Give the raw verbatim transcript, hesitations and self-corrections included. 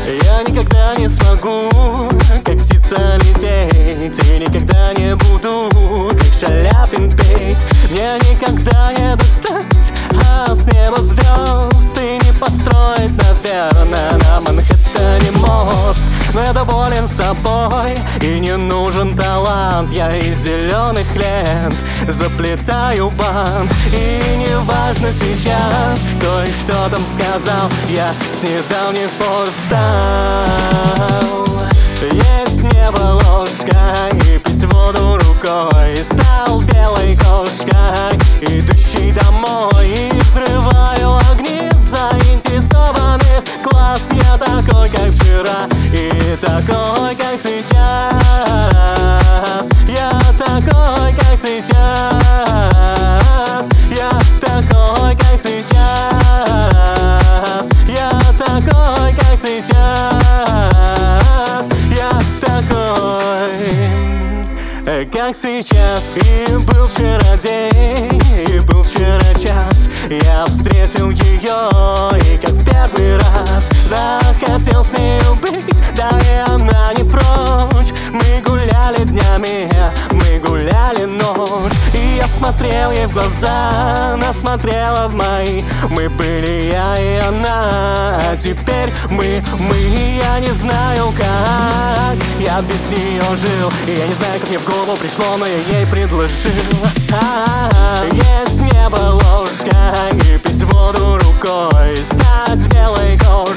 Я никогда не смогу, как птица, лететь, и никогда не буду, как Шаляпин, петь. Мне никогда не достать, а с неба звезд и не построить, наверное, на Манхэттене мост. Но я доволен собой, и не нужен талант. Я из зеленых лент заплетаю бант. И не важно сейчас, кто и что там сказал, я с недавних пор стал есть небо ложкой и пить воду рукой. Стал белой кошкой, идущей домой. И взрываю огни заинтересованных глаз. Я такой, как вчера, и такой, как сейчас. Я такой, как сейчас. Я такой, как сейчас. Я такой, как сейчас. Я такой, как сейчас. И был вчера день, и был вчера час. Я встретил ее, и как в первый раз захотел с нею быть, да и она не прочь. Мы гуляли днями, мы гуляли ночь. И я смотрел ей в глаза, она смотрела в мои. Мы были я и она, а теперь мы, мы. Я не знаю как я без нее жил, и я не знаю, как мне в голову пришло, но я ей предложил. А-а-а. Есть небо ложкой и пить воду рукой. Стать белой кошкой